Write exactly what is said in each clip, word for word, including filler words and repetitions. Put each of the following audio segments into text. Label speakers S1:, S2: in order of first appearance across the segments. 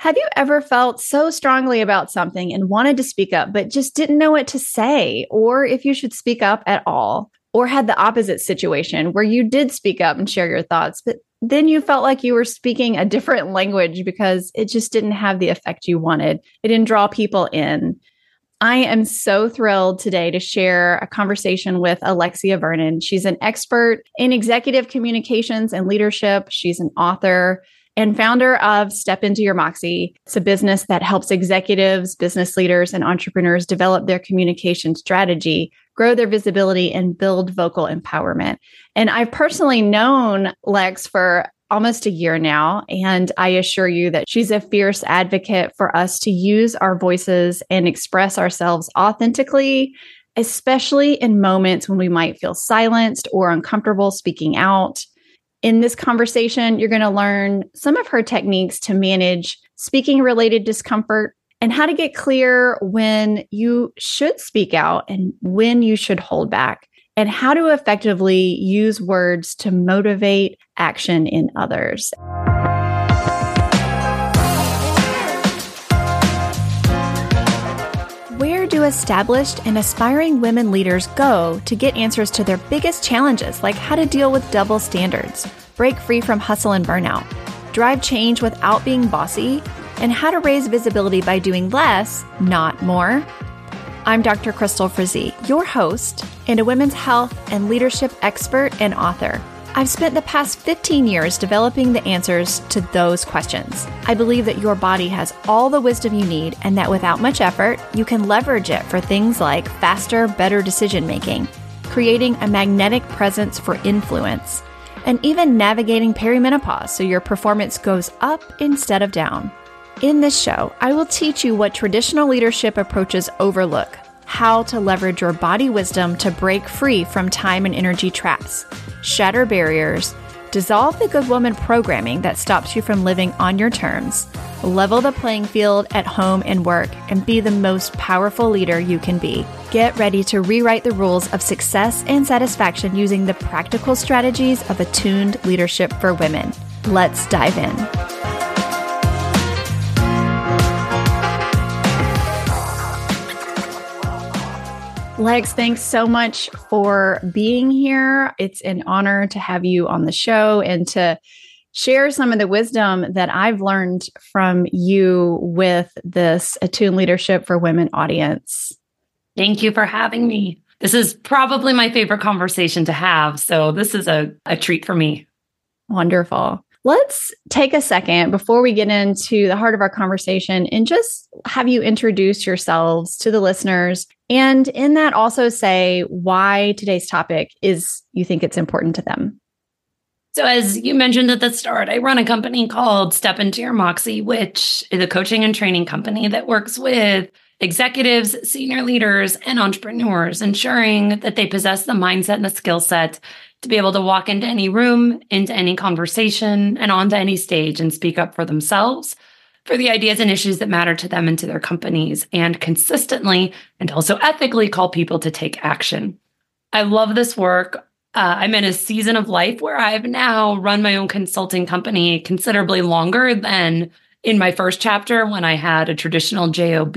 S1: Have you ever felt so strongly about something and wanted to speak up, but just didn't know what to say, or if you should speak up at all? Or had the opposite situation where you did speak up and share your thoughts, but then you felt like you were speaking a different language because it just didn't have the effect you wanted. It didn't draw people in. I am so thrilled today to share a conversation with Alexia Vernon. She's an expert in executive communications and leadership. She's an author and founder of Step Into Your Moxie. It's a business that helps executives, business leaders, and entrepreneurs develop their communication strategy, grow their visibility, and build vocal empowerment. And I've personally known Lex for almost a year now, and I assure you that she's a fierce advocate for us to use our voices and express ourselves authentically, especially in moments when we might feel silenced or uncomfortable speaking out. In this conversation, you're going to learn some of her techniques to manage speaking-related discomfort and how to get clear when you should speak out and when you should hold back, and how to effectively use words to motivate action in others. Where do established and aspiring women leaders go to get answers to their biggest challenges, like how to deal with double standards, break free from hustle and burnout, drive change without being bossy, and how to raise visibility by doing less, not more? I'm Doctor Crystal Frazee, your host and a women's health and leadership expert and author. I've spent the past fifteen years developing the answers to those questions. I believe that your body has all the wisdom you need and that without much effort, you can leverage it for things like faster, better decision-making, creating a magnetic presence for influence, and even navigating perimenopause so your performance goes up instead of down. In this show, I will teach you what traditional leadership approaches overlook, how to leverage your body wisdom to break free from time and energy traps, shatter barriers, dissolve the good woman programming that stops you from living on your terms, level the playing field at home and work, and be the most powerful leader you can be. Get ready to rewrite the rules of success and satisfaction using the practical strategies of attuned leadership for women. Let's dive in. Lex, thanks so much for being here. It's an honor to have you on the show and to share some of the wisdom that I've learned from you with this Attuned Leadership for Women audience.
S2: Thank you for having me. This is probably my favorite conversation to have, so this is a, a treat for me.
S1: Wonderful. Let's take a second before we get into the heart of our conversation and just have you introduce yourselves to the listeners. And in that, also say why today's topic is you think it's important to them.
S2: So as you mentioned at the start, I run a company called Step Into Your Moxie, which is a coaching and training company that works with executives, senior leaders, and entrepreneurs, ensuring that they possess the mindset and the skill set to be able to walk into any room, into any conversation, and onto any stage and speak up for themselves, for the ideas and issues that matter to them and to their companies, and consistently and also ethically call people to take action. I love this work. Uh, I'm in a season of life where I've now run my own consulting company considerably longer than in my first chapter when I had a traditional job.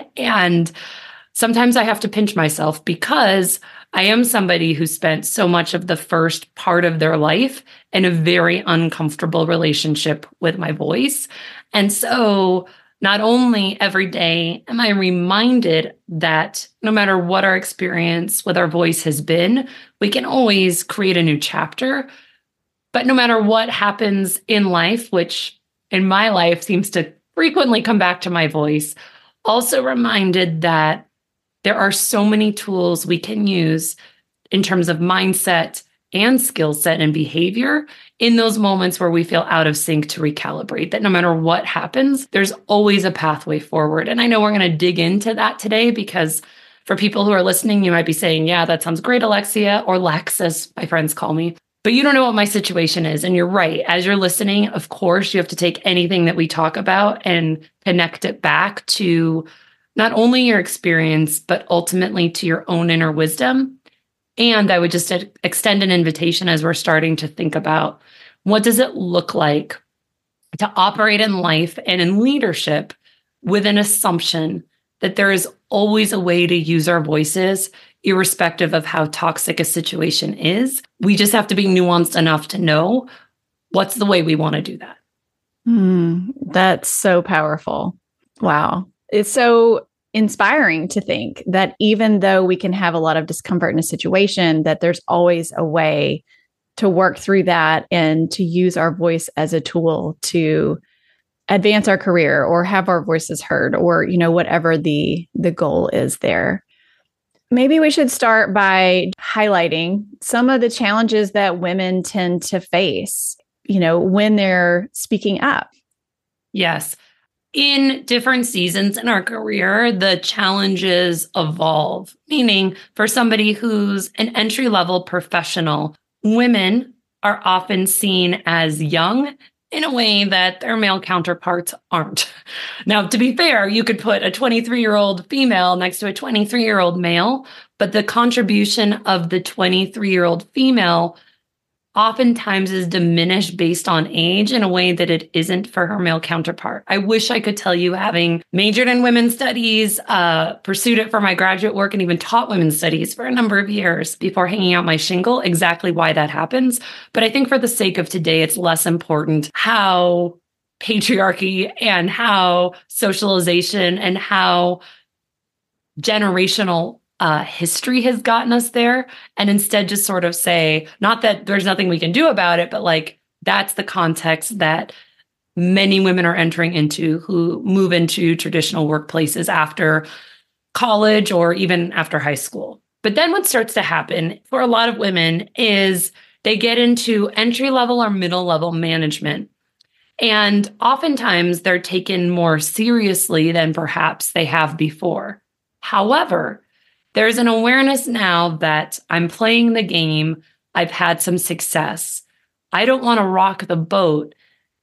S2: And sometimes I have to pinch myself because I am somebody who spent so much of the first part of their life in a very uncomfortable relationship with my voice. And so not only every day am I reminded that no matter what our experience with our voice has been, we can always create a new chapter. But no matter what happens in life, which in my life seems to frequently come back to my voice, also reminded that there are so many tools we can use in terms of mindset and skill set and behavior in those moments where we feel out of sync to recalibrate, that no matter what happens, there's always a pathway forward. And I know we're going to dig into that today because for people who are listening, you might be saying, yeah, that sounds great, Alexia, or Lex, as my friends call me. But you don't know what my situation is. And you're right. As you're listening, of course, you have to take anything that we talk about and connect it back to not only your experience, but ultimately to your own inner wisdom. And I would just extend an invitation as we're starting to think about what does it look like to operate in life and in leadership with an assumption that there is always a way to use our voices, irrespective of how toxic a situation is. We just have to be nuanced enough to know what's the way we want to do that.
S1: Mm, that's so powerful. Wow. It's so inspiring to think that even though we can have a lot of discomfort in a situation, that there's always a way to work through that and to use our voice as a tool to advance our career or have our voices heard, or, you know, whatever the the goal is there. Maybe we should start by highlighting some of the challenges that women tend to face, you know, when they're speaking up.
S2: Yes. In different seasons in our career, the challenges evolve, meaning for somebody who's an entry-level professional, women are often seen as young in a way that their male counterparts aren't. Now, to be fair, you could put a twenty-three-year-old female next to a twenty-three-year-old male, but the contribution of the twenty-three-year-old female oftentimes is diminished based on age in a way that it isn't for her male counterpart. I wish I could tell you, having majored in women's studies, uh, pursued it for my graduate work, and even taught women's studies for a number of years before hanging out my shingle, exactly why that happens. But I think for the sake of today, it's less important how patriarchy and how socialization and how generational Uh, history has gotten us there, and instead just sort of say, not that there's nothing we can do about it, but like that's the context that many women are entering into who move into traditional workplaces after college or even after high school. But then what starts to happen for a lot of women is they get into entry level or middle level management. And oftentimes they're taken more seriously than perhaps they have before. However, there's an awareness now that I'm playing the game. I've had some success. I don't want to rock the boat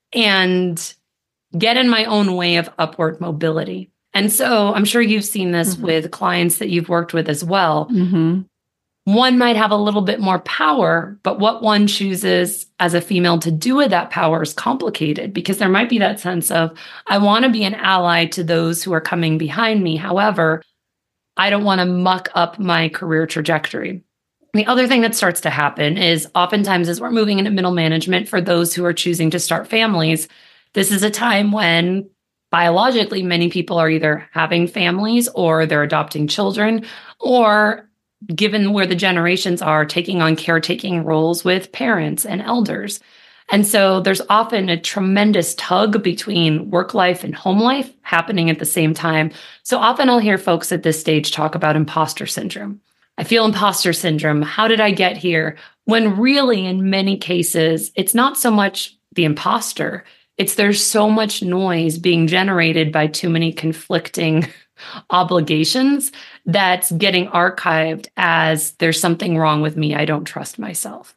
S2: and get in my own way of upward mobility. And so I'm sure you've seen this mm-hmm. with clients that you've worked with as well. Mm-hmm. One might have a little bit more power, but what one chooses as a female to do with that power is complicated, because there might be that sense of, I want to be an ally to those who are coming behind me. However, I don't want to muck up my career trajectory. The other thing that starts to happen is oftentimes as we're moving into middle management, for those who are choosing to start families, this is a time when biologically many people are either having families or they're adopting children, or given where the generations are, taking on caretaking roles with parents and elders. And so there's often a tremendous tug between work life and home life happening at the same time. So often I'll hear folks at this stage talk about imposter syndrome. I feel imposter syndrome. How did I get here? When really, in many cases, it's not so much the imposter. It's there's so much noise being generated by too many conflicting obligations that's getting archived as there's something wrong with me. I don't trust myself.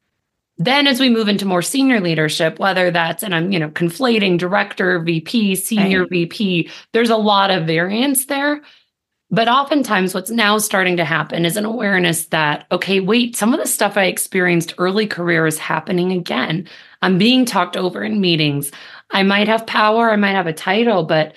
S2: Then as we move into more senior leadership, whether that's, and I'm, you know, conflating director, V P, senior right. V P, there's a lot of variance there. But oftentimes what's now starting to happen is an awareness that, okay, wait, some of the stuff I experienced early career is happening again. I'm being talked over in meetings. I might have power, I might have a title, but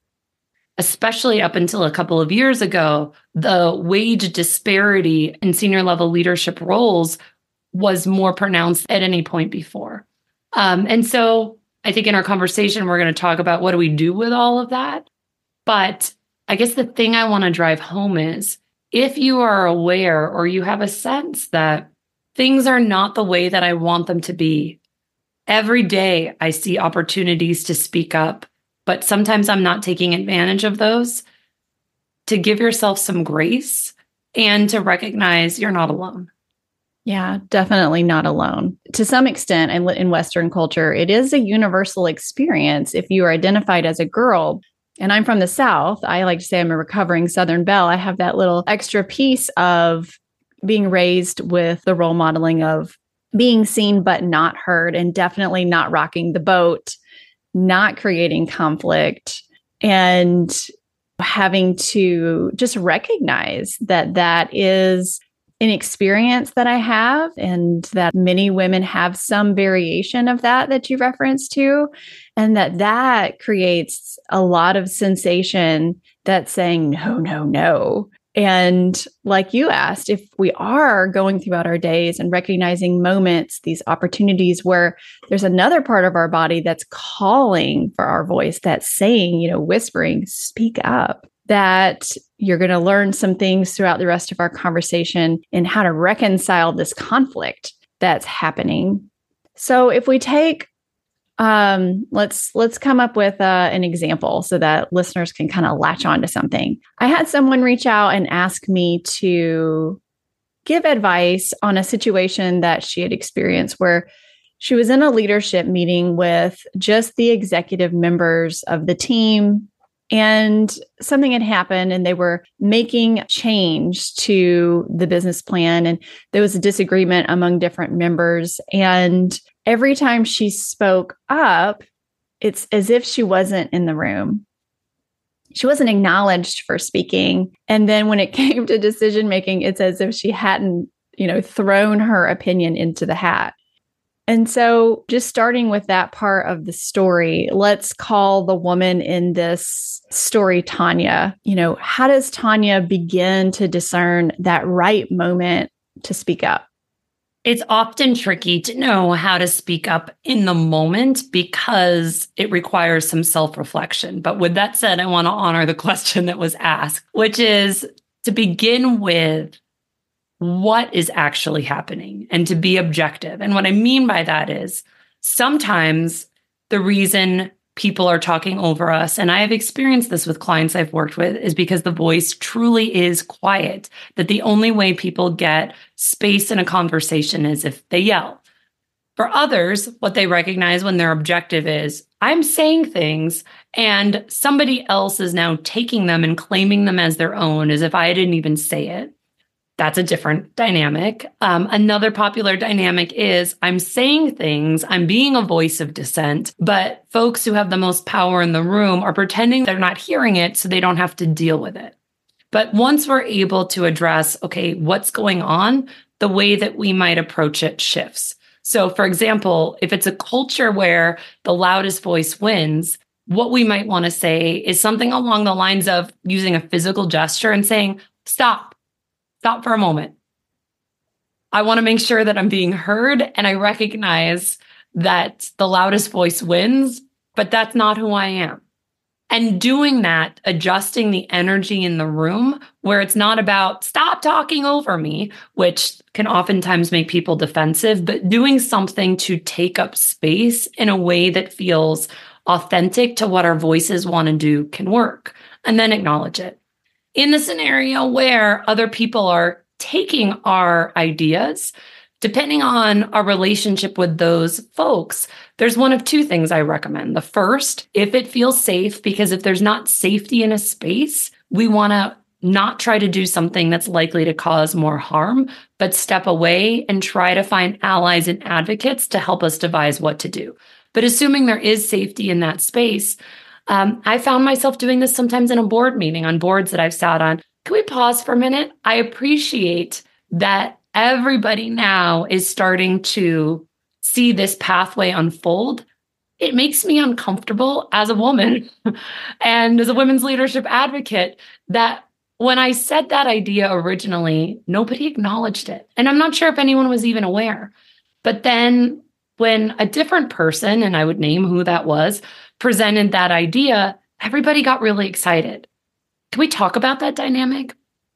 S2: especially up until a couple of years ago, the wage disparity in senior level leadership roles was more pronounced at any point before. Um, and so I think in our conversation, we're going to talk about what do we do with all of that. But I guess the thing I want to drive home is, if you are aware or you have a sense that things are not the way that I want them to be, every day I see opportunities to speak up, but sometimes I'm not taking advantage of those, to give yourself some grace and to recognize you're not alone.
S1: Yeah, definitely not alone. To some extent, in, in Western culture, it is a universal experience. If you are identified as a girl, and I'm from the South, I like to say I'm a recovering Southern belle. I have that little extra piece of being raised with the role modeling of being seen but not heard, and definitely not rocking the boat, not creating conflict, and having to just recognize that that is an experience that I have, and that many women have some variation of that that you referenced to, and that that creates a lot of sensation that's saying, no, no, no. And like you asked, if we are going throughout our days and recognizing moments, these opportunities where there's another part of our body that's calling for our voice, that's saying, you know, whispering, speak up, that you're going to learn some things throughout the rest of our conversation in how to reconcile this conflict that's happening. So if we take Um, let's let's come up with uh, an example so that listeners can kind of latch on to something. I had someone reach out and ask me to give advice on a situation that she had experienced where she was in a leadership meeting with just the executive members of the team, and something had happened and they were making change to the business plan, and there was a disagreement among different members. And every time she spoke up, it's as if she wasn't in the room. She wasn't acknowledged for speaking. And then when it came to decision making, it's as if she hadn't, you know, thrown her opinion into the hat. And so just starting with that part of the story, let's call the woman in this story Tanya. You know, how does Tanya begin to discern that right moment to speak up?
S2: It's often tricky to know how to speak up in the moment because it requires some self-reflection. But with that said, I want to honor the question that was asked, which is to begin with, what is actually happening and to be objective. And what I mean by that is sometimes the reason people are talking over us, and I have experienced this with clients I've worked with, is because the voice truly is quiet, that the only way people get space in a conversation is if they yell. For others, what they recognize when their objective is, I'm saying things and somebody else is now taking them and claiming them as their own as if I didn't even say it. That's a different dynamic. Um, another popular dynamic is I'm saying things, I'm being a voice of dissent, but folks who have the most power in the room are pretending they're not hearing it so they don't have to deal with it. But once we're able to address, okay, what's going on, the way that we might approach it shifts. So for example, if it's a culture where the loudest voice wins, what we might want to say is something along the lines of using a physical gesture and saying, stop. Stop for a moment. I want to make sure that I'm being heard, and I recognize that the loudest voice wins, but that's not who I am. And doing that, adjusting the energy in the room where it's not about stop talking over me, which can oftentimes make people defensive, but doing something to take up space in a way that feels authentic to what our voices want to do can work, and then acknowledge it. In the scenario where other people are taking our ideas, depending on our relationship with those folks, there's one of two things I recommend. The first, if it feels safe, because if there's not safety in a space, we want to not try to do something that's likely to cause more harm, but step away and try to find allies and advocates to help us devise what to do. But assuming there is safety in that space, Um, I found myself doing this sometimes in a board meeting on boards that I've sat on. Can we pause for a minute? I appreciate that everybody now is starting to see this pathway unfold. It makes me uncomfortable as a woman and as a women's leadership advocate that when I said that idea originally, nobody acknowledged it. And I'm not sure if anyone was even aware. But then when a different person, and I would name who that was, presented that idea, everybody got really excited. Can we talk about that dynamic?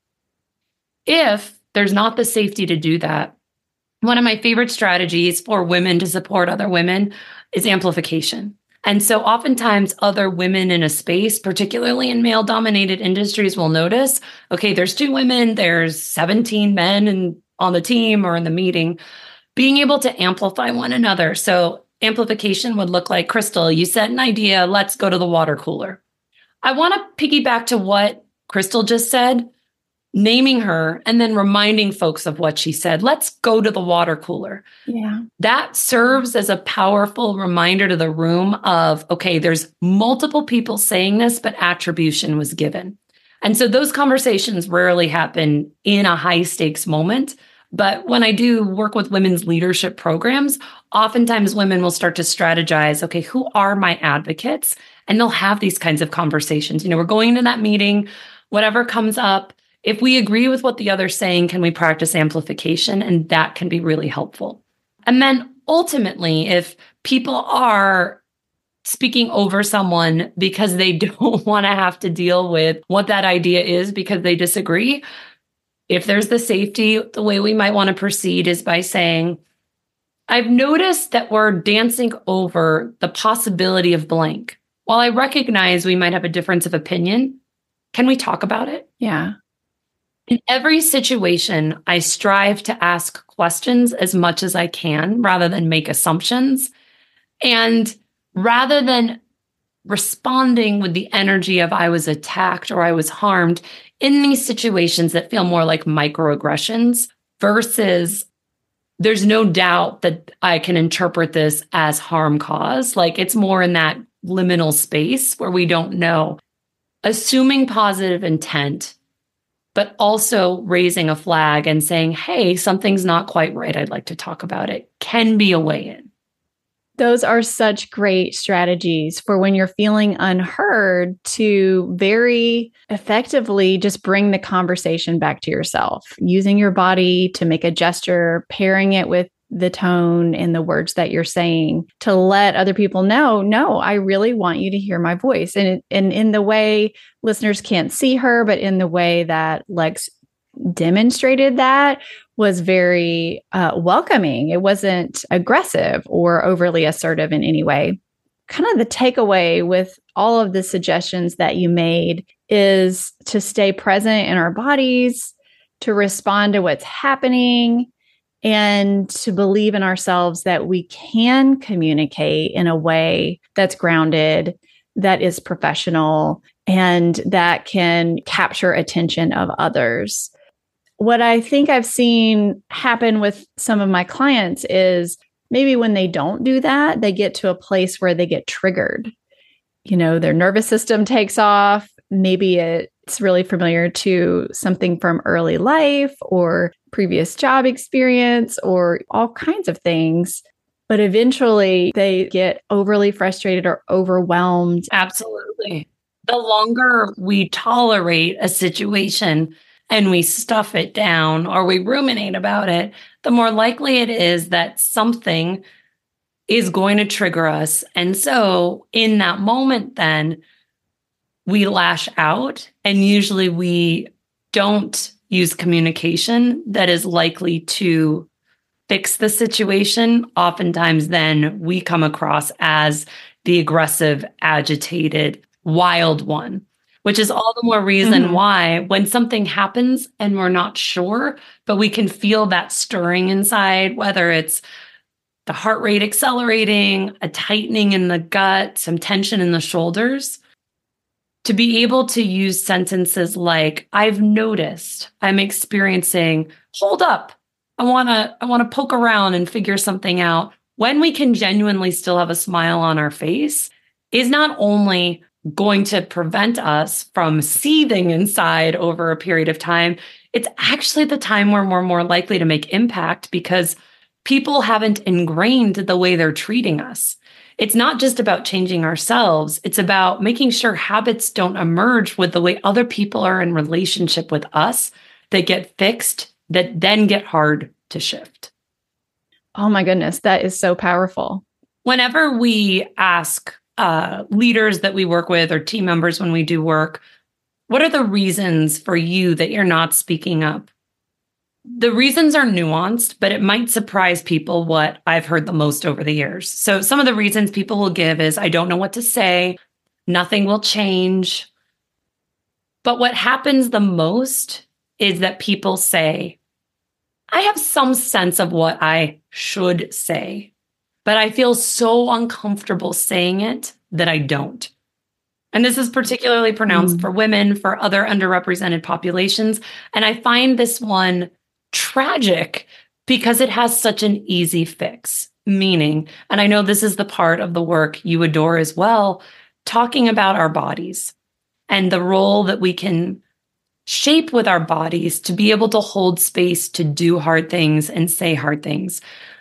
S2: If there's not the safety to do that, one of my favorite strategies for women to support other women is amplification. And so oftentimes other women in a space, particularly in male-dominated industries, will notice, okay, there's two women, there's seventeen men in, on the team or in the meeting, being able to amplify one another. So amplification would look like, Crystal, you said an idea, let's go to the water cooler. I want to piggyback to what Crystal just said, naming her and then reminding folks of what she said. Let's go to the water cooler.
S1: Yeah.
S2: That serves as a powerful reminder to the room of, okay, there's multiple people saying this, but attribution was given. And so those conversations rarely happen in a high stakes moment. But when I do work with women's leadership programs, oftentimes women will start to strategize, okay, who are my advocates? And they'll have these kinds of conversations. You know, we're going into that meeting, whatever comes up. If we agree with what the other's saying, can we practice amplification? And that can be really helpful. And then ultimately, if people are speaking over someone because they don't want to have to deal with what that idea is because they disagree, if there's the safety, the way we might want to proceed is by saying, I've noticed that we're dancing over the possibility of blank. While I recognize we might have a difference of opinion, can we talk about it?
S1: Yeah.
S2: In every situation, I strive to ask questions as much as I can rather than make assumptions. And rather than responding with the energy of I was attacked or I was harmed in these situations that feel more like microaggressions versus there's no doubt that I can interpret this as harm cause. Like it's more in that liminal space where we don't know. Assuming positive intent, but also raising a flag and saying, hey, something's not quite right. I'd like to talk about it can be a way in.
S1: Those are such great strategies for when you're feeling unheard to very effectively just bring the conversation back to yourself, using your body to make a gesture, pairing it with the tone and the words that you're saying to let other people know, no, I really want you to hear my voice. And, and in the way listeners can't see her, but in the way that Lex demonstrated that was very uh, welcoming. It wasn't aggressive or overly assertive in any way. Kind of the takeaway with all of the suggestions that you made is to stay present in our bodies, to respond to what's happening, and to believe in ourselves that we can communicate in a way that's grounded, that is professional, and that can capture attention of others. What I think I've seen happen with some of my clients is maybe when they don't do that, they get to a place where they get triggered. You know, their nervous system takes off. Maybe it's really familiar to something from early life or previous job experience or all kinds of things. But eventually they get overly frustrated or overwhelmed.
S2: Absolutely. The longer we tolerate a situation and we stuff it down or we ruminate about it, the more likely it is that something is going to trigger us. And so in that moment, then we lash out, and usually we don't use communication that is likely to fix the situation. Oftentimes, then we come across as the aggressive, agitated, wild one, which is all the more reason mm-hmm. why when something happens and we're not sure, but we can feel that stirring inside, whether it's the heart rate accelerating, a tightening in the gut, some tension in the shoulders, to be able to use sentences like, I've noticed, I'm experiencing, hold up, I want to I want to poke around and figure something out. When we can genuinely still have a smile on our face is not only going to prevent us from seething inside over a period of time, it's actually the time where we're more likely to make impact because people haven't ingrained the way they're treating us. It's not just about changing ourselves. It's about making sure habits don't emerge with the way other people are in relationship with us that get fixed, that then get hard to shift.
S1: Oh my goodness, that is so powerful.
S2: Whenever we ask uh, leaders that we work with or team members when we do work, what are the reasons for you that you're not speaking up? The reasons are nuanced, but it might surprise people what I've heard the most over the years. So some of the reasons people will give is, I don't know what to say, nothing will change. But what happens the most is that people say, I have some sense of what I should say, but I feel so uncomfortable saying it that I don't. And this is particularly pronounced mm. for women, for other underrepresented populations. And I find this one tragic because it has such an easy fix, meaning, and I know this is the part of the work you adore as well, talking about our bodies and the role that we can shape with our bodies to be able to hold space to do hard things and say hard things.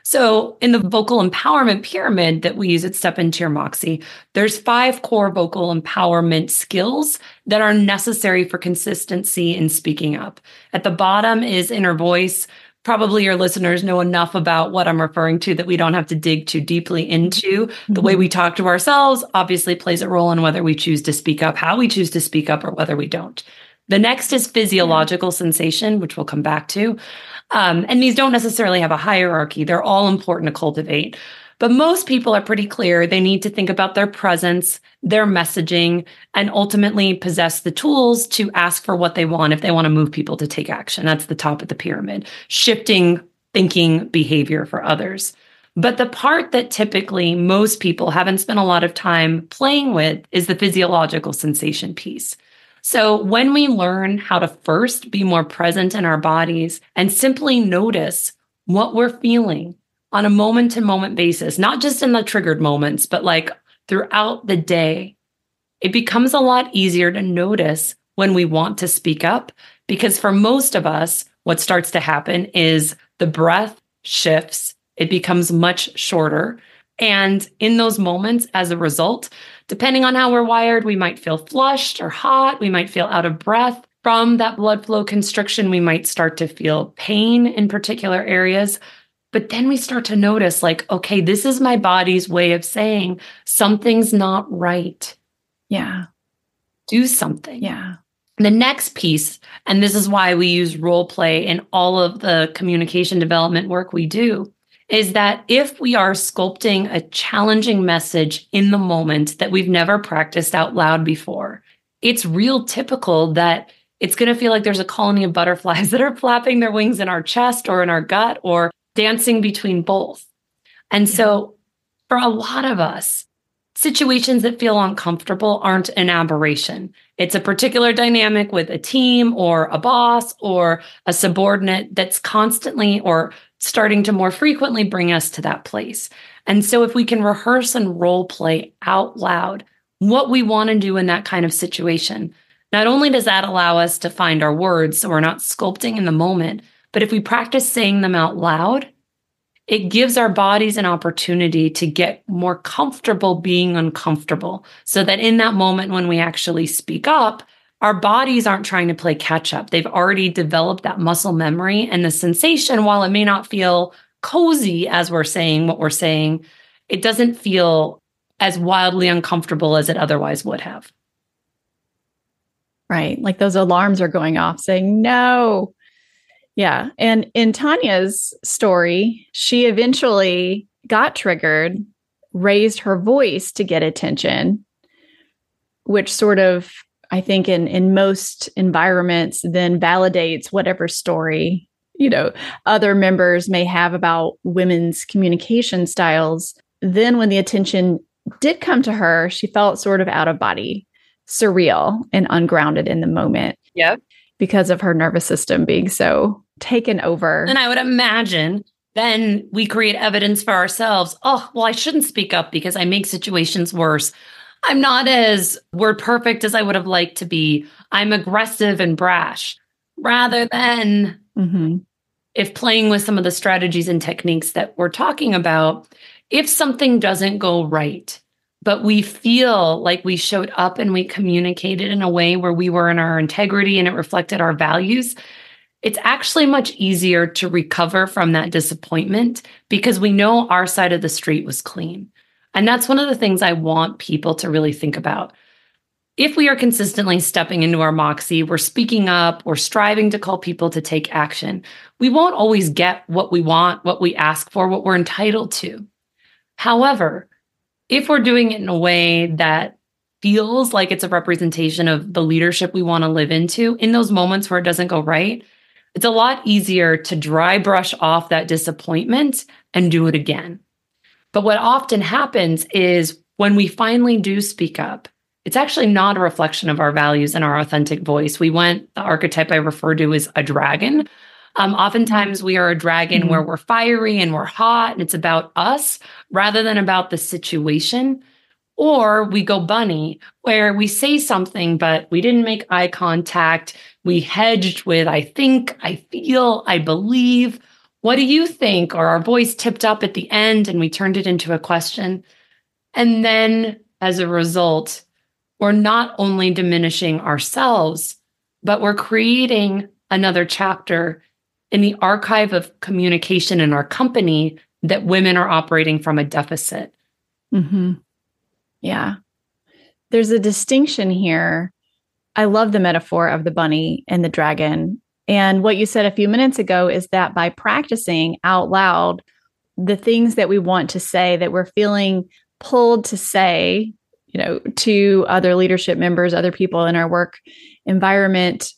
S2: So in the vocal empowerment pyramid that we use at Step Into Your Moxie, there's five core vocal empowerment skills that are necessary for consistency in speaking up. At the bottom is inner voice. Probably your listeners know enough about what I'm referring to that we don't have to dig too deeply into. Mm-hmm. The way we talk to ourselves obviously plays a role in whether we choose to speak up, how we choose to speak up, or whether we don't. The next is physiological yeah. sensation, which we'll come back to. Um, and these don't necessarily have a hierarchy. They're all important to cultivate. But most people are pretty clear. They need to think about their presence, their messaging, and ultimately possess the tools to ask for what they want if they want to move people to take action. That's the top of the pyramid, shifting thinking behavior for others. But the part that typically most people haven't spent a lot of time playing with is the physiological sensation piece. So when we learn how to first be more present in our bodies and simply notice what we're feeling on a moment-to-moment basis, not just in the triggered moments, but like throughout the day, it becomes a lot easier to notice when we want to speak up. Because for most of us, what starts to happen is the breath shifts, it becomes much shorter. And in those moments, as a result, depending on how we're wired, we might feel flushed or hot. We might feel out of breath from that blood flow constriction. We might start to feel pain in particular areas. But then we start to notice like, okay, this is my body's way of saying something's not right.
S1: Yeah.
S2: Do something.
S1: Yeah.
S2: The next piece, and this is why we use role play in all of the communication development work we do, is that if we are sculpting a challenging message in the moment that we've never practiced out loud before, it's real typical that it's going to feel like there's a colony of butterflies that are flapping their wings in our chest or in our gut or dancing between both. And yeah. so for a lot of us, situations that feel uncomfortable aren't an aberration. It's a particular dynamic with a team or a boss or a subordinate that's constantly or starting to more frequently bring us to that place. And so if we can rehearse and role play out loud what we want to do in that kind of situation, not only does that allow us to find our words so we're not sculpting in the moment, but if we practice saying them out loud, it gives our bodies an opportunity to get more comfortable being uncomfortable so that in that moment when we actually speak up, our bodies aren't trying to play catch up. They've already developed that muscle memory, and the sensation, while it may not feel cozy as we're saying what we're saying, it doesn't feel as wildly uncomfortable as it otherwise would have.
S1: Right. Like those alarms are going off saying, no. Yeah. And in Tanya's story, she eventually got triggered, raised her voice to get attention, which sort of, I think in, in most environments, then validates whatever story, you know, other members may have about women's communication styles. Then when the attention did come to her, she felt sort of out of body, surreal and ungrounded in the moment.
S2: Yep.
S1: Because of her nervous system being so taken over.
S2: And I would imagine then we create evidence for ourselves. Oh, well, I shouldn't speak up because I make situations worse. I'm not as word perfect as I would have liked to be. I'm aggressive and brash. Rather than mm-hmm. if playing with some of the strategies and techniques that we're talking about, if something doesn't go right, but we feel like we showed up and we communicated in a way where we were in our integrity and it reflected our values, it's actually much easier to recover from that disappointment because we know our side of the street was clean. And that's one of the things I want people to really think about. If we are consistently stepping into our moxie, we're speaking up, we're striving to call people to take action, we won't always get what we want, what we ask for, what we're entitled to. However, if we're doing it in a way that feels like it's a representation of the leadership we want to live into, in those moments where it doesn't go right, it's a lot easier to dry brush off that disappointment and do it again. But what often happens is when we finally do speak up, it's actually not a reflection of our values and our authentic voice. We went, the archetype I refer to is a dragon. Um, oftentimes we are a dragon mm-hmm. where we're fiery and we're hot and it's about us rather than about the situation. Or we go bunny, where we say something, but we didn't make eye contact. We hedged with, I think, I feel, I believe. What do you think? Or our voice tipped up at the end and we turned it into a question. And then as a result, we're not only diminishing ourselves, but we're creating another chapter in the archive of communication in our company that women are operating from a deficit.
S1: Mm-hmm. Yeah. There's a distinction here. I love the metaphor of the bunny and the dragon. And what you said a few minutes ago is that by practicing out loud the things that we want to say, that we're feeling pulled to say, you know, to other leadership members, other people in our work environment,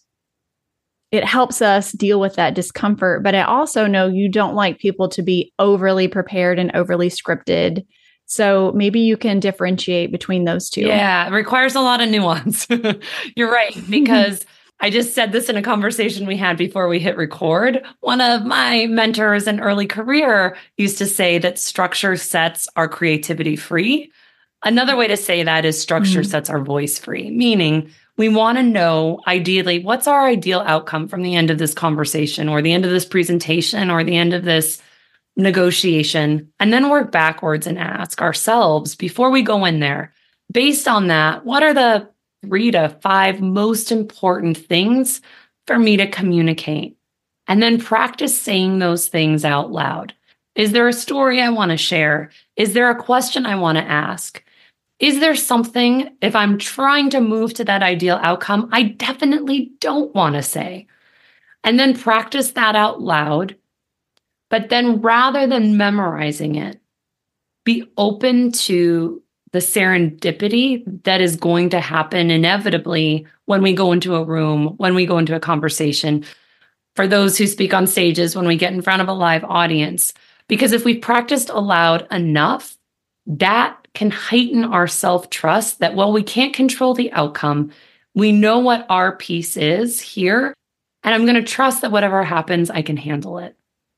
S1: it helps us deal with that discomfort. But I also know you don't like people to be overly prepared and overly scripted. So maybe you can differentiate between those two.
S2: Yeah, it requires a lot of nuance. You're right, because I just said this in a conversation we had before we hit record. One of my mentors in early career used to say that structure sets our creativity free. Another way to say that is structure mm. sets our voice free, meaning we want to know, ideally, what's our ideal outcome from the end of this conversation or the end of this presentation or the end of this negotiation, and then work backwards and ask ourselves before we go in there, based on that, what are the three to five most important things for me to communicate? And then practice saying those things out loud. Is there a story I want to share? Is there a question I want to ask? Is there something, if I'm trying to move to that ideal outcome, I definitely don't want to say? And then practice that out loud. But then rather than memorizing it, be open to the serendipity that is going to happen inevitably when we go into a room, when we go into a conversation. For those who speak on stages, when we get in front of a live audience. Because if we've practiced aloud enough, that can heighten our self-trust that while we can't control the outcome, we know what our piece is here. And I'm going to trust that whatever happens, I can handle it.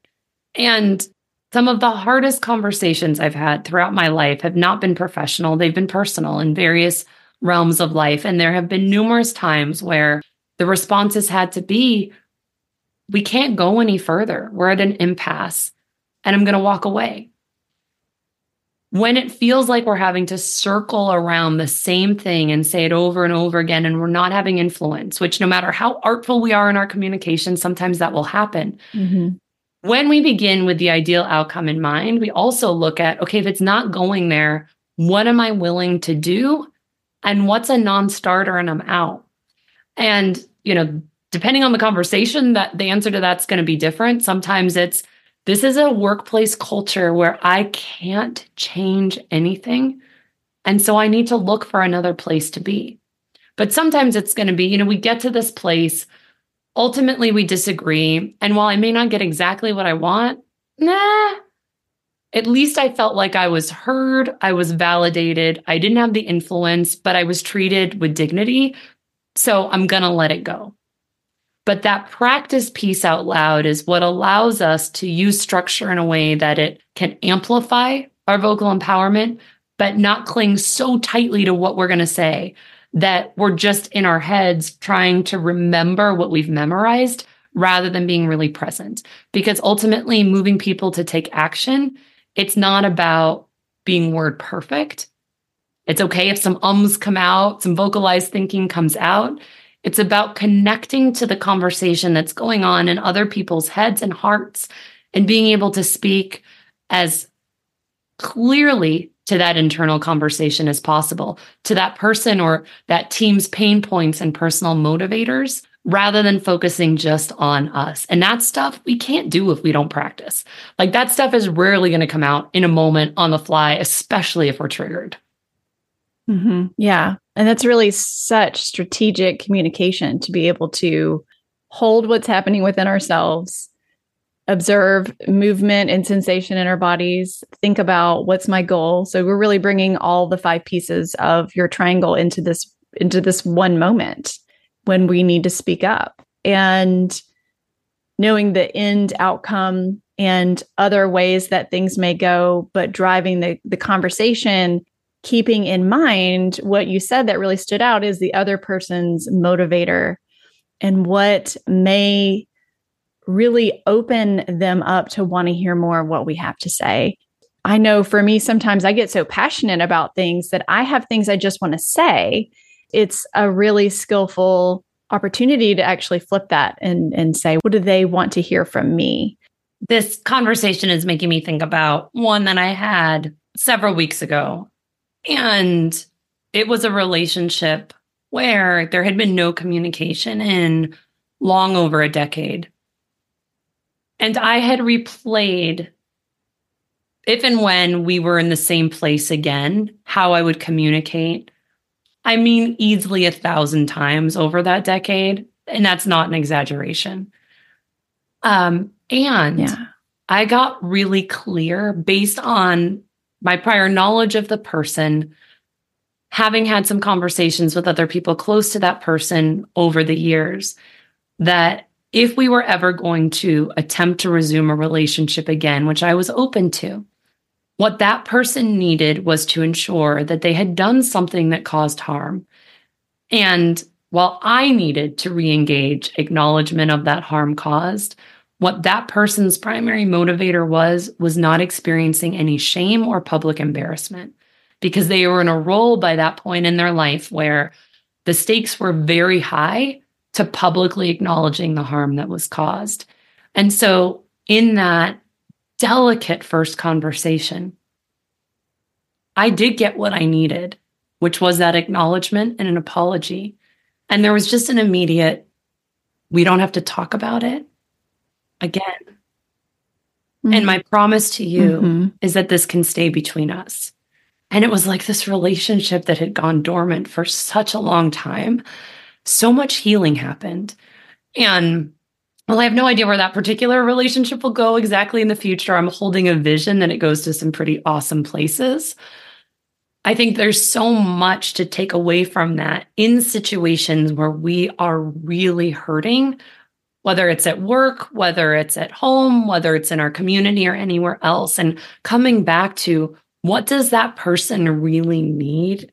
S2: And some of the hardest conversations I've had throughout my life have not been professional. They've been personal in various realms of life. And there have been numerous times where the responses had to be, we can't go any further. We're at an impasse and I'm going to walk away. When it feels like we're having to circle around the same thing and say it over and over again, and we're not having influence, which no matter how artful we are in our communication, sometimes that will happen. Mm-hmm. When we begin with the ideal outcome in mind, we also look at, okay, if it's not going there, what am I willing to do? And what's a non-starter and I'm out? And, you know, depending on the conversation, that the answer to that's going to be different. Sometimes it's, this is a workplace culture where I can't change anything. And so I need to look for another place to be. But sometimes it's going to be, you know, we get to this place, ultimately we disagree. And while I may not get exactly what I want, nah, at least I felt like I was heard, I was validated, I didn't have the influence, but I was treated with dignity. So I'm going to let it go. But that practice piece out loud is what allows us to use structure in a way that it can amplify our vocal empowerment, but not cling so tightly to what we're going to say that we're just in our heads trying to remember what we've memorized rather than being really present. Because ultimately, moving people to take action, it's not about being word perfect. It's okay if some ums come out, some vocalized thinking comes out. It's about connecting to the conversation that's going on in other people's heads and hearts and being able to speak as clearly to that internal conversation as possible, to that person or that team's pain points and personal motivators, rather than focusing just on us. And that stuff we can't do if we don't practice. Like that stuff is rarely going to come out in a moment on the fly, especially if we're triggered.
S1: Mm-hmm. Yeah. And that's really such strategic communication to be able to hold what's happening within ourselves, observe movement and sensation in our bodies, think about what's my goal. So we're really bringing all the five pieces of your triangle into this, into this one moment when we need to speak up, and knowing the end outcome and other ways that things may go, but driving the, the conversation keeping in mind what you said that really stood out is the other person's motivator and what may really open them up to want to hear more of what we have to say. I know for me, sometimes I get so passionate about things that I have things I just want to say. It's a really skillful opportunity to actually flip that and, and say, what do they want to hear from me?
S2: This conversation is making me think about one that I had several weeks ago. And it was a relationship where there had been no communication in long over a decade. And I had replayed, if and when we were in the same place again, how I would communicate. I mean, easily a thousand times over that decade. And that's not an exaggeration. Um, and yeah. I got really clear based on my prior knowledge of the person, having had some conversations with other people close to that person over the years, that if we were ever going to attempt to resume a relationship again, which I was open to, what that person needed was to ensure that they had done something that caused harm. And while I needed to re-engage acknowledgement of that harm caused, what that person's primary motivator was, was not experiencing any shame or public embarrassment, because they were in a role by that point in their life where the stakes were very high to publicly acknowledging the harm that was caused. And so in that delicate first conversation, I did get what I needed, which was that acknowledgement and an apology. And there was just an immediate, we don't have to talk about it again. Mm-hmm. And my promise to you mm-hmm. is that this can stay between us. And it was like this relationship that had gone dormant for such a long time. So much healing happened. And well, I have no idea where that particular relationship will go exactly in the future. I'm holding a vision that it goes to some pretty awesome places. I think there's so much to take away from that in situations where we are really hurting, whether it's at work, whether it's at home, whether it's in our community or anywhere else, and coming back to what does that person really need?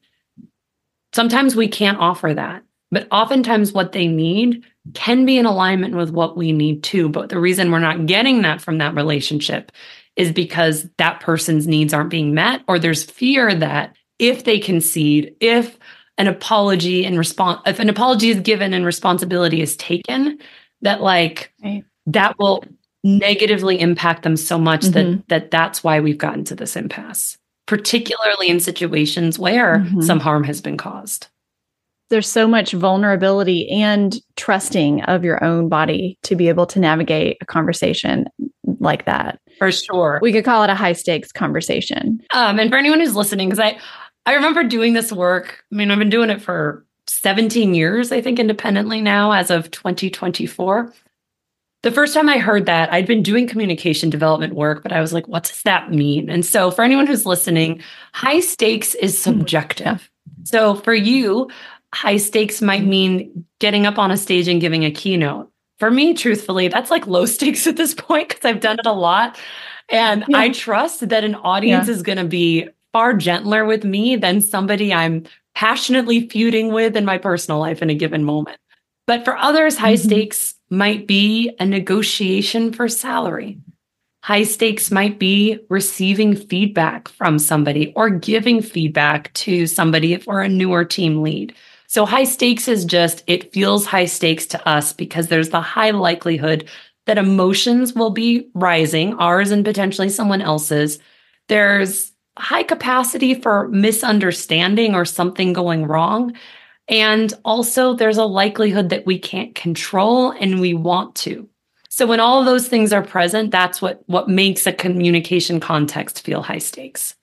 S2: Sometimes we can't offer that, but oftentimes what they need can be in alignment with what we need too. But the reason we're not getting that from that relationship is because that person's needs aren't being met, or there's fear that if they concede, if an apology and response, if an apology is given and responsibility is taken, that like right. that will negatively impact them so much mm-hmm. that that that's why we've gotten to this impasse, particularly in situations where mm-hmm. some harm has been caused.
S1: There's so much vulnerability and trusting of your own body to be able to navigate a conversation like that.
S2: For sure.
S1: We could call it a high stakes conversation.
S2: Um, and for anyone who's listening, because I, I remember doing this work. I mean, I've been doing it for seventeen years, I think, independently now as of twenty twenty-four. The first time I heard that, I'd been doing communication development work, but I was like, what does that mean? And so for anyone who's listening, high stakes is subjective. Mm-hmm. So for you, high stakes might mean getting up on a stage and giving a keynote. For me, truthfully, that's like low stakes at this point because I've done it a lot. And yeah. I trust that an audience yeah. is going to be far gentler with me than somebody I'm passionately feuding with in my personal life in a given moment. But for others, high mm-hmm. stakes might be a negotiation for salary. High stakes might be receiving feedback from somebody or giving feedback to somebody if we're a newer team lead. So high stakes is just, it feels high stakes to us because there's the high likelihood that emotions will be rising, ours and potentially someone else's. There's high capacity for misunderstanding or something going wrong. And also there's a likelihood that we can't control and we want to. So when all of those things are present, that's what, what makes a communication context feel high stakes.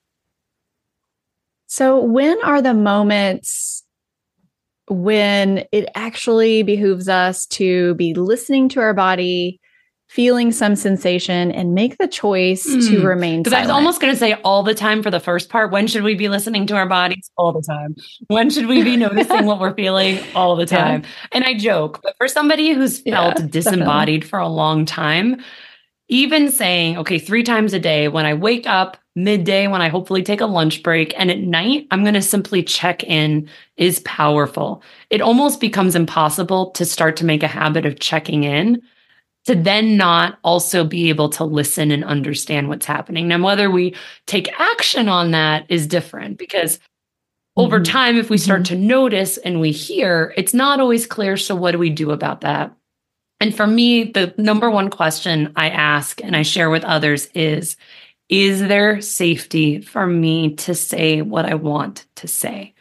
S1: So when are the moments when it actually behooves us to be listening to our body, feeling some sensation, and make the choice mm. to remain silent?
S2: Because I was almost going to say all the time for the first part. When should we be listening to our bodies? All the time. When should we be noticing what we're feeling? All the time. Yeah. And I joke, but for somebody who's felt yeah, disembodied definitely. for a long time, Even saying, okay, three times a day, when I wake up, midday, when I hopefully take a lunch break, and at night, I'm going to simply check in is powerful. It almost becomes impossible to start to make a habit of checking in, to then not also be able to listen and understand what's happening. Now, whether we take action on that is different, because over
S1: Mhm.
S2: time, if we start
S1: Mhm.
S2: to notice and we hear, it's not always clear. So what do we do about that? And for me, the number one question I ask and I share with others is, is there safety for me to say what I want to say?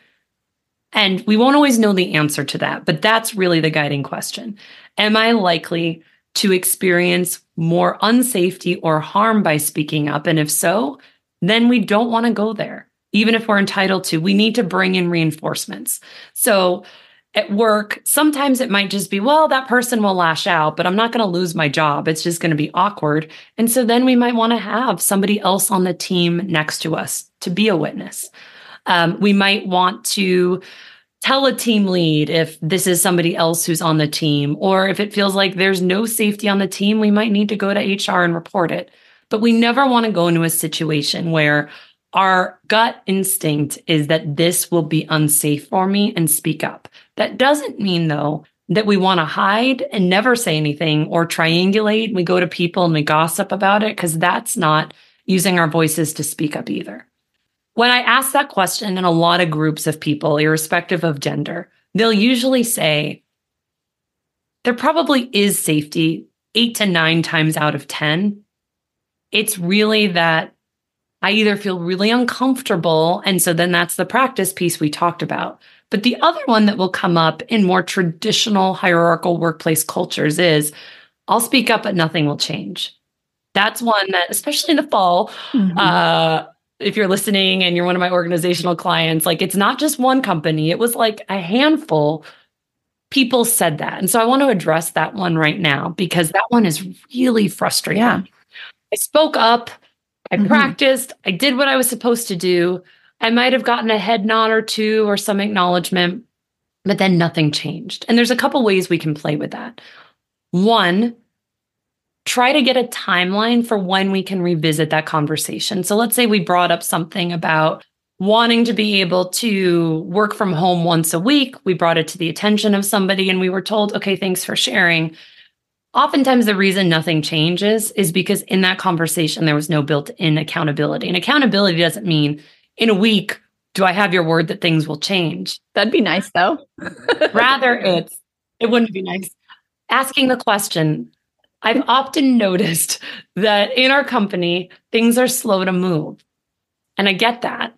S2: And we won't always know the answer to that, but that's really the guiding question. Am I likely to experience more unsafety or harm by speaking up? And if so, then we don't want to go there. Even if we're entitled to, we need to bring in reinforcements. So at work, sometimes it might just be, well, that person will lash out, but I'm not going to lose my job. It's just going to be awkward. And so then we might want to have somebody else on the team next to us to be a witness. Um, we might want to tell a team lead if this is somebody else who's on the team, or if it feels like there's no safety on the team, we might need to go to H R and report it. But we never want to go into a situation where our gut instinct is that this will be unsafe for me and speak up. That doesn't mean, though, that we want to hide and never say anything or triangulate. We go to people and we gossip about it, because that's not using our voices to speak up either. When I ask that question in a lot of groups of people, irrespective of gender, they'll usually say there probably is safety eight to nine times out of ten. It's really that I either feel really uncomfortable, and so then that's the practice piece we talked about. But the other one that will come up in more traditional hierarchical workplace cultures is I'll speak up, but nothing will change. That's one that, especially in the fall,
S1: Mhm.
S2: uh, if you're listening and you're one of my organizational clients, like it's not just one company, it was like a handful. People said that. And so I want to address that one right now, because that one is really frustrating.
S1: Yeah.
S2: I spoke up. I
S1: Mhm.
S2: practiced, I did what I was supposed to do. I might have gotten a head nod or two or some acknowledgement, but then nothing changed. And there's a couple ways we can play with that. One, try to get a timeline for when we can revisit that conversation. So let's say we brought up something about wanting to be able to work from home once a week. We brought it to the attention of somebody and we were told, okay, thanks for sharing. Oftentimes, the reason nothing changes is because in that conversation, there was no built-in accountability. And accountability doesn't mean in a week, do I have your word that things will change?
S1: That'd be nice, though.
S2: Rather, it's, it wouldn't be nice. Asking the question, I've often noticed that in our company, things are slow to move. And I get that.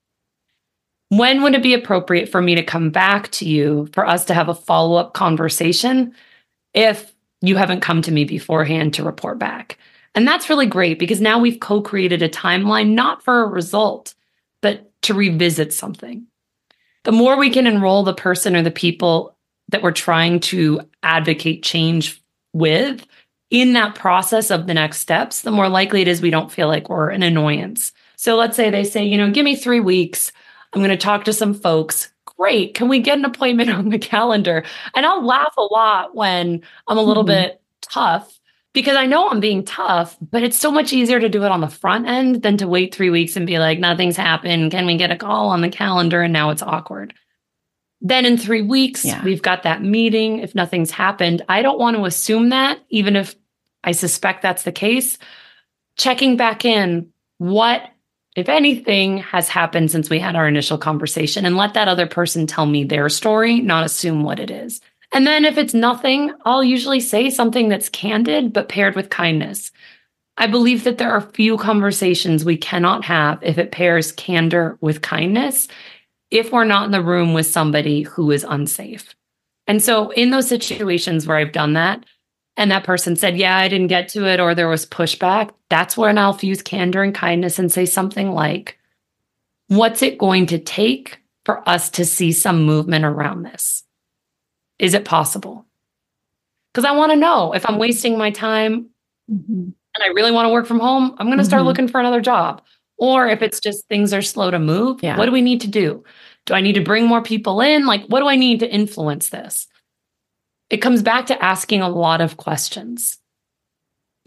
S2: When would it be appropriate for me to come back to you for us to have a follow-up conversation if you haven't come to me beforehand to report back? And that's really great, because now we've co-created a timeline, not for a result, but to revisit something. The more we can enroll the person or the people that we're trying to advocate change with in that process of the next steps, the more likely it is we don't feel like we're an annoyance. So let's say they say, you know, give me three weeks. I'm going to talk to some folks. Great. Can we get an appointment on the calendar? And I'll laugh a lot when I'm a little
S1: Mhm.
S2: bit tough, because I know I'm being tough, but it's so much easier to do it on the front end than to wait three weeks and be like, nothing's happened. Can we get a call on the calendar? And now it's awkward. Then in three weeks,
S1: Yeah.
S2: we've got that meeting. If nothing's happened, I don't want to assume that, even if I suspect that's the case. Checking back in, what, if anything, has happened since we had our initial conversation, and let that other person tell me their story, not assume what it is. And then if it's nothing, I'll usually say something that's candid, but paired with kindness. I believe that there are few conversations we cannot have if it pairs candor with kindness, if we're not in the room with somebody who is unsafe. And so in those situations where I've done that, and that person said, yeah, I didn't get to it, or there was pushback, that's when I'll fuse candor and kindness and say something like, what's it going to take for us to see some movement around this? Is it possible? Because I want to know if I'm wasting my time
S1: Mhm.
S2: and I really want to work from home, I'm going to start
S1: Mhm.
S2: looking for another job. Or if it's just things are slow to move,
S1: Yeah.
S2: what do we need to do? Do I need to bring more people in? Like, what do I need to influence this? It comes back to asking a lot of questions,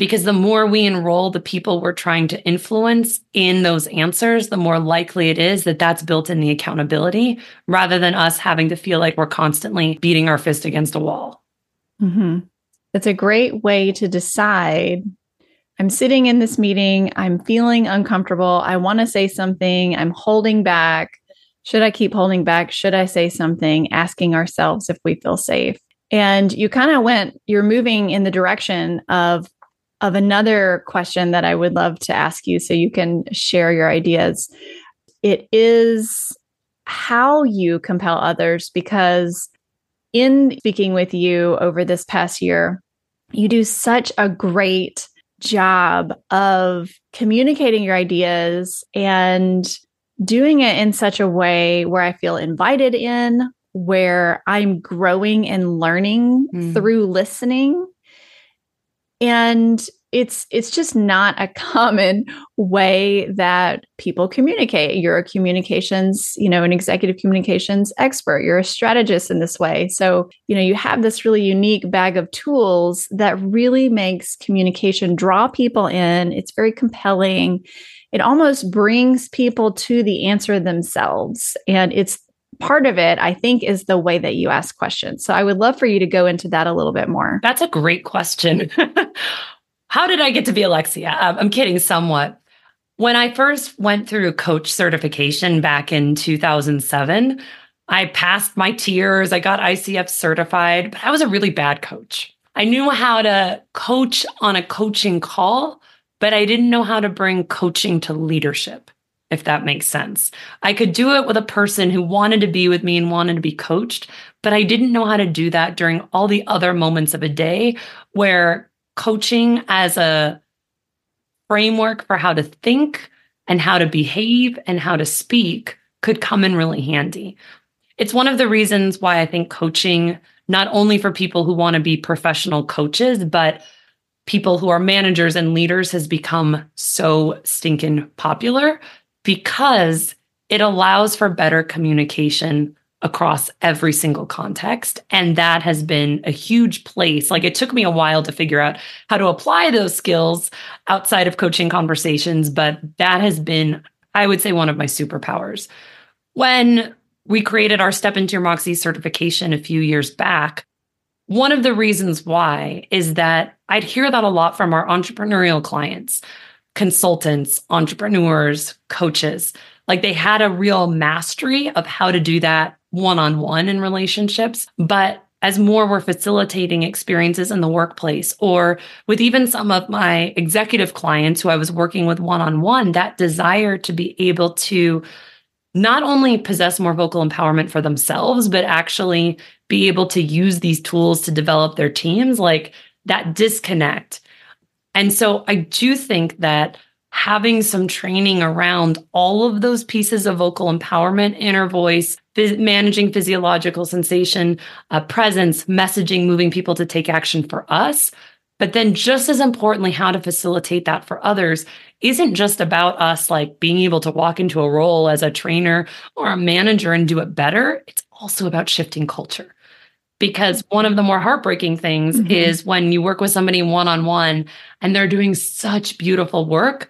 S2: Because the more we enroll the people we're trying to influence in those answers, the more likely it is that that's built in the accountability rather than us having to feel like we're constantly beating our fist against a wall.
S1: Mm-hmm. It's a great way to decide. I'm sitting in this meeting. I'm feeling uncomfortable. I want to say something. I'm holding back. Should I keep holding back? Should I say something? Asking ourselves if we feel safe. And you kind of went, you're moving in the direction of of another question that I would love to ask you so you can share your ideas. It is how you compel others, because in speaking with you over this past year, you do such a great job of communicating your ideas and doing it in such a way where I feel invited in, where I'm growing and learning mm. through listening. And it's it's just not a common way that people communicate. You're a communications, you know, an executive communications expert. You're a strategist in this way. So, you know, you have this really unique bag of tools that really makes communication draw people in. It's very compelling. It almost brings people to the answer themselves. And it's part of it, I think, is the way that you ask questions. So I would love for you to go into that a little bit more.
S2: That's a great question. How did I get to be Alexia? I'm kidding somewhat. When I first went through coach certification back in two thousand seven, I passed my tiers. I got I C F certified, but I was a really bad coach. I knew how to coach on a coaching call, but I didn't know how to bring coaching to leadership, if that makes sense. I could do it with a person who wanted to be with me and wanted to be coached, but I didn't know how to do that during all the other moments of a day where coaching as a framework for how to think and how to behave and how to speak could come in really handy. It's one of the reasons why I think coaching, not only for people who want to be professional coaches, but people who are managers and leaders, has become so stinking popular, because it allows for better communication across every single context. And that has been a huge place. Like, it took me a while to figure out how to apply those skills outside of coaching conversations, but that has been, I would say, one of my superpowers. When we created our Step Into Your Moxie certification a few years back, one of the reasons why is that I'd hear that a lot from our entrepreneurial clients, consultants, entrepreneurs, coaches. Like, they had a real mastery of how to do that one-on-one in relationships. But as more we're facilitating experiences in the workplace, or with even some of my executive clients who I was working with one-on-one, that desire to be able to not only possess more vocal empowerment for themselves, but actually be able to use these tools to develop their teams, like that disconnect. And so I do think that having some training around all of those pieces of vocal empowerment, inner voice, phys- managing physiological sensation, uh, presence, messaging, moving people to take action for us, but then just as importantly, how to facilitate that for others, isn't just about us like being able to walk into a role as a trainer or a manager and do it better. It's also about shifting culture. Because one of the more heartbreaking things mm-hmm. is when you work with somebody one-on-one and they're doing such beautiful work,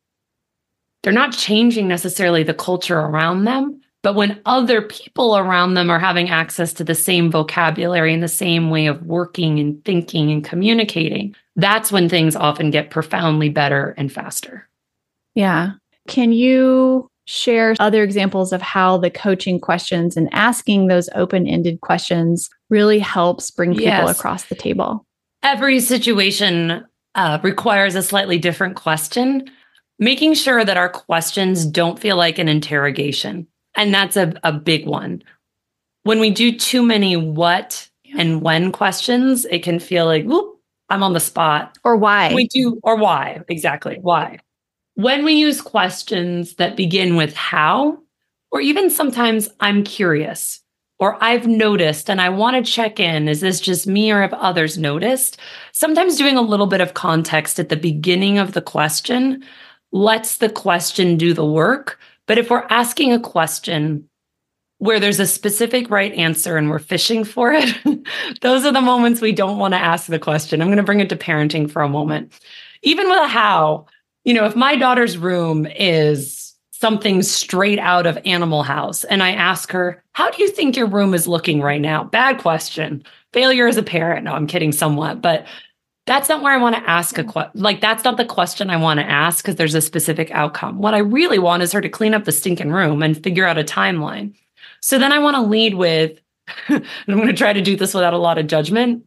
S2: they're not changing necessarily the culture around them. But when other people around them are having access to the same vocabulary and the same way of working and thinking and communicating, that's when things often get profoundly better and faster.
S1: Yeah. Can you share other examples of how the coaching questions and asking those open-ended questions really helps bring people yes. across the table?
S2: Every situation uh, requires a slightly different question, making sure that our questions don't feel like an interrogation. And that's a, a big one. When we do too many what and when questions, it can feel like, whoop, I'm on the spot.
S1: Or why.
S2: We do, or why, exactly, why. When we use questions that begin with how, or even sometimes I'm curious, or I've noticed and I want to check in, is this just me or have others noticed? Sometimes doing a little bit of context at the beginning of the question lets the question do the work. But if we're asking a question where there's a specific right answer and we're fishing for it, those are the moments we don't want to ask the question. I'm going to bring it to parenting for a moment. Even with a how, you know, if my daughter's room is something straight out of Animal House and I ask her, how do you think your room is looking right now? Bad question. Failure as a parent. No, I'm kidding somewhat, but that's not where I want to ask a question. Like, that's not the question I want to ask because there's a specific outcome. What I really want is her to clean up the stinking room and figure out a timeline. So then I want to lead with, and I'm going to try to do this without a lot of judgment.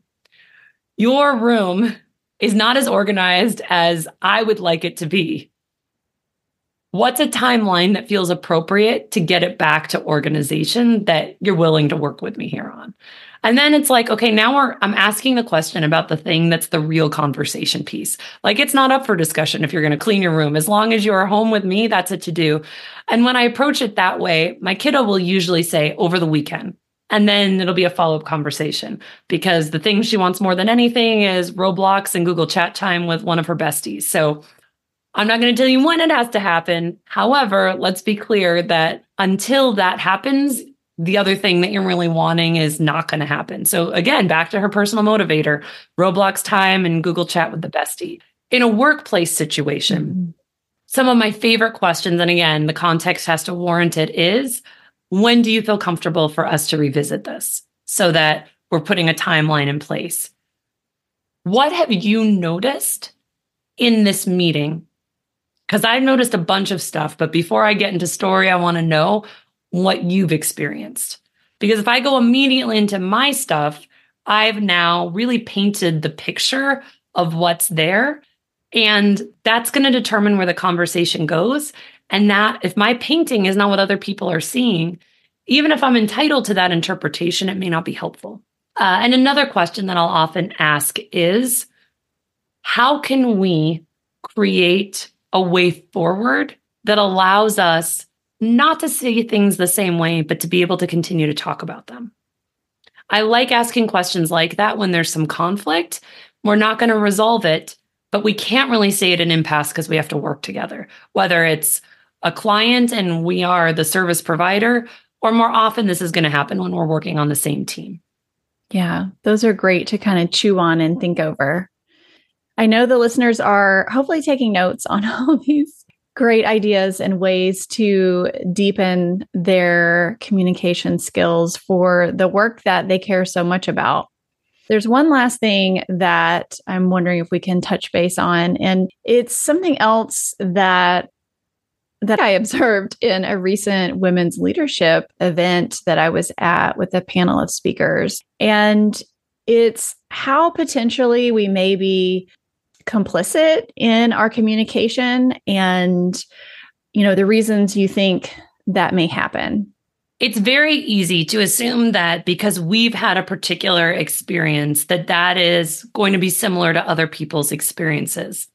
S2: Your room is not as organized as I would like it to be. What's a timeline that feels appropriate to get it back to organization that you're willing to work with me here on? And then it's like, okay, now we're, I'm asking the question about the thing that's the real conversation piece. Like, it's not up for discussion if you're going to clean your room. As long as you are home with me, that's a to-do. And when I approach it that way, my kiddo will usually say over the weekend. And then it'll be a follow-up conversation because the thing she wants more than anything is Roblox and Google chat time with one of her besties. So I'm not going to tell you when it has to happen. However, let's be clear that until that happens, the other thing that you're really wanting is not going to happen. So again, back to her personal motivator, Roblox time and Google chat with the bestie. In a workplace situation, mm-hmm. some of my favorite questions, and again, the context has to warrant it, is when do you feel comfortable for us to revisit this so that we're putting a timeline in place? What have you noticed in this meeting? Because I've noticed a bunch of stuff, but before I get into story, I want to know what you've experienced. Because if I go immediately into my stuff, I've now really painted the picture of what's there. And that's going to determine where the conversation goes. And that if my painting is not what other people are seeing, even if I'm entitled to that interpretation, it may not be helpful. Uh, and another question that I'll often ask is, how can we create a way forward that allows us not to see things the same way, but to be able to continue to talk about them? I like asking questions like that when there's some conflict. We're not going to resolve it, but we can't really say it in impasse because we have to work together, whether it's a client and we are the service provider, or more often this is going to happen when we're working on the same team.
S1: Yeah, those are great to kind of chew on and think over. I know the listeners are hopefully taking notes on all these great ideas and ways to deepen their communication skills for the work that they care so much about. There's one last thing that I'm wondering if we can touch base on, and it's something else that that I observed in a recent women's leadership event that I was at with a panel of speakers. And it's how potentially we may be complicit in our communication and, you know, the reasons you think that may happen.
S2: It's very easy to assume that because we've had a particular experience, that that is going to be similar to other people's experiences.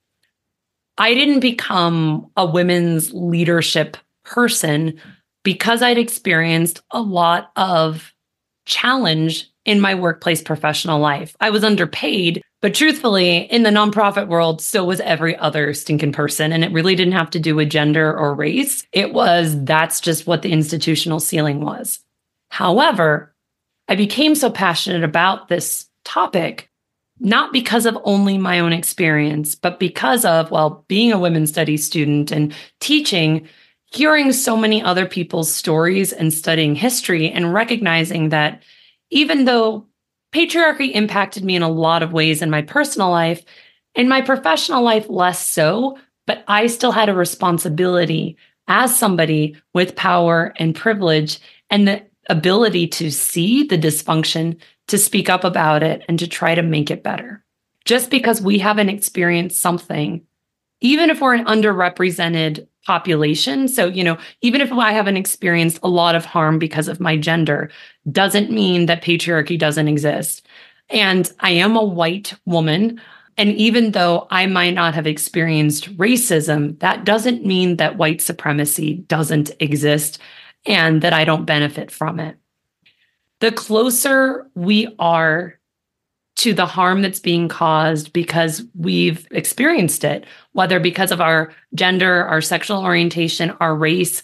S2: I didn't become a women's leadership person because I'd experienced a lot of challenge in my workplace professional life. I was underpaid, but truthfully, in the nonprofit world, so was every other stinking person. And it really didn't have to do with gender or race. It was, that's just what the institutional ceiling was. However, I became so passionate about this topic, not because of only my own experience, but because of, well, being a women's studies student and teaching, hearing so many other people's stories and studying history and recognizing that even though patriarchy impacted me in a lot of ways in my personal life, in my professional life, less so, but I still had a responsibility as somebody with power and privilege and the ability to see the dysfunction, to speak up about it, and to try to make it better. Just because we haven't experienced something, even if we're an underrepresented population, so, you know, even if I haven't experienced a lot of harm because of my gender, doesn't mean that patriarchy doesn't exist. And I am a white woman. And even though I might not have experienced racism, that doesn't mean that white supremacy doesn't exist and that I don't benefit from it. The closer we are to the harm that's being caused because we've experienced it, whether because of our gender, our sexual orientation, our race,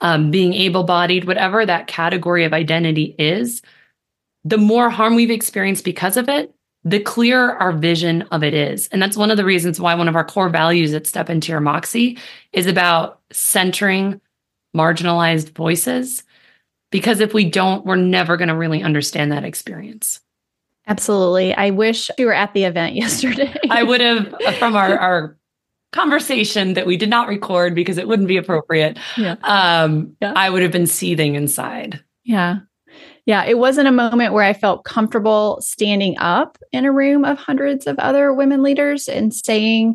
S2: um, being able-bodied, whatever that category of identity is, the more harm we've experienced because of it, the clearer our vision of it is. And that's one of the reasons why one of our core values at Step Into Your Moxie is about centering marginalized voices. Because if we don't, we're never going to really understand that experience.
S1: Absolutely. I wish you were at the event yesterday.
S2: I would have, from our, our conversation that we did not record because it wouldn't be appropriate,
S1: yeah.
S2: Um,
S1: yeah.
S2: I would have been seething inside.
S1: Yeah. Yeah. It wasn't a moment where I felt comfortable standing up in a room of hundreds of other women leaders and saying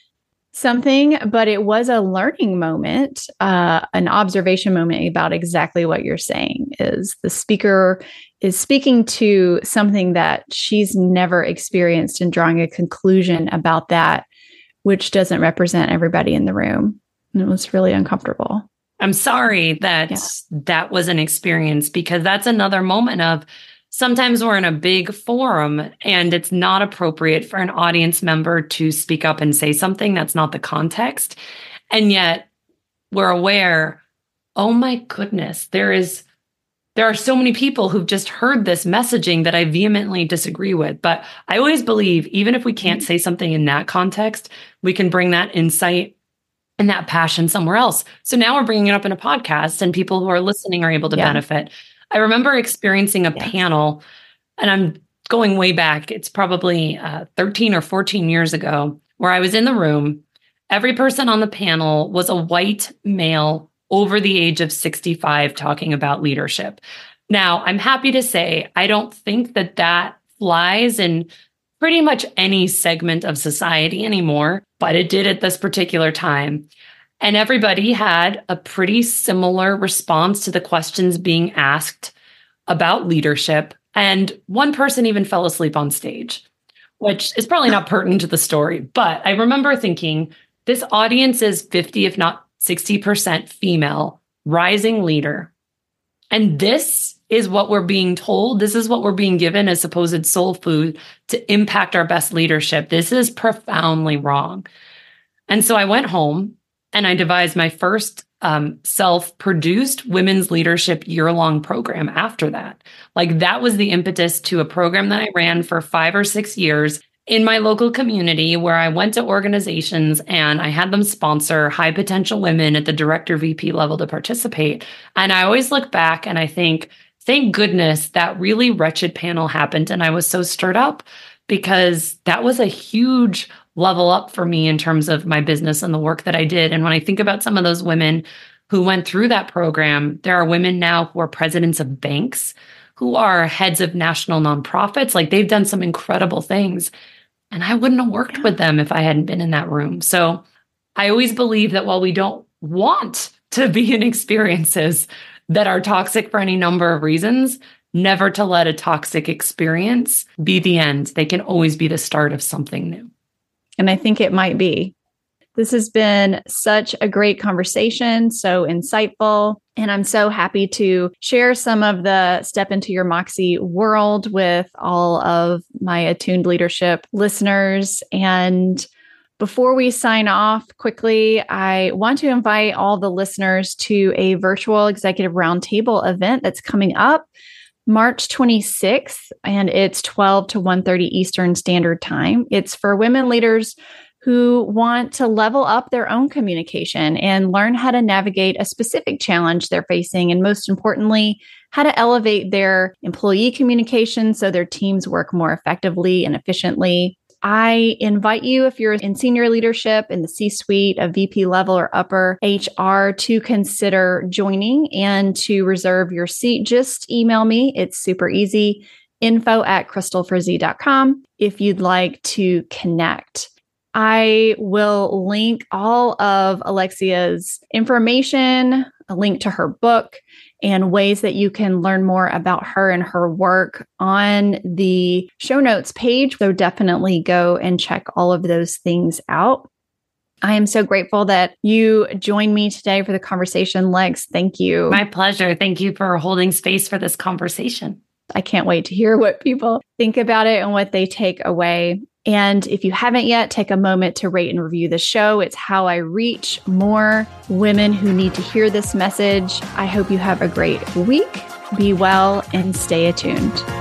S1: something, but it was a learning moment, uh, an observation moment about exactly what you're saying. Is the speaker is speaking to something that she's never experienced and drawing a conclusion about that, which doesn't represent everybody in the room. And it was really uncomfortable.
S2: I'm sorry that yeah. that was an experience, because that's another moment of sometimes we're in a big forum and it's not appropriate for an audience member to speak up and say something that's not the context. And yet we're aware, oh my goodness, there is, there are so many people who've just heard this messaging that I vehemently disagree with. But I always believe, even if we can't say something in that context, we can bring that insight and that passion somewhere else. So now we're bringing it up in a podcast and people who are listening are able to yeah. benefit. I remember experiencing a yes. panel, and I'm going way back. It's probably uh, thirteen or fourteen years ago, where I was in the room. Every person on the panel was a white male over the age of sixty-five talking about leadership. Now, I'm happy to say, I don't think that that flies in pretty much any segment of society anymore, but it did at this particular time. And everybody had a pretty similar response to the questions being asked about leadership. And one person even fell asleep on stage, which is probably not pertinent to the story. But I remember thinking, this audience is fifty, if not sixty percent female, rising leader. And this is what we're being told. This is what we're being given as supposed soul food to impact our best leadership. This is profoundly wrong. And so I went home and I devised my first um, self-produced women's leadership year-long program after that. Like, that was the impetus to a program that I ran for five or six years in my local community, where I went to organizations and I had them sponsor high potential women at the director V P level to participate. And I always look back and I think, thank goodness that really wretched panel happened. And I was so stirred up, because that was a huge level up for me in terms of my business and the work that I did. And when I think about some of those women who went through that program, there are women now who are presidents of banks, who are heads of national nonprofits. Like, they've done some incredible things. And I wouldn't have worked with them if I hadn't been in that room. So I always believe that while we don't want to be in experiences that are toxic for any number of reasons, never to let a toxic experience be the end. They can always be the start of something new.
S1: And I think it might be. This has been such a great conversation, so insightful. And I'm so happy to share some of the Step Into Your Moxie world with all of my Attuned Leadership listeners. And before we sign off quickly, I want to invite all the listeners to a virtual executive roundtable event that's coming up March twenty-sixth, and it's twelve to one thirty Eastern Standard Time. It's for women leaders who want to level up their own communication and learn how to navigate a specific challenge they're facing. And most importantly, how to elevate their employee communication so their teams work more effectively and efficiently. I invite you, if you're in senior leadership in the C-suite, a V P level or upper H R, to consider joining and to reserve your seat. Just email me. It's super easy. info at crystal frizzy dot com if you'd like to connect. I will link all of Alexia's information, a link to her book, and ways that you can learn more about her and her work on the show notes page. So definitely go and check all of those things out. I am so grateful that you joined me today for the conversation, Lex. Thank you.
S2: My pleasure. Thank you for holding space for this conversation.
S1: I can't wait to hear what people think about it and what they take away. And if you haven't yet, take a moment to rate and review the show. It's how I reach more women who need to hear this message. I hope you have a great week. Be well and stay attuned.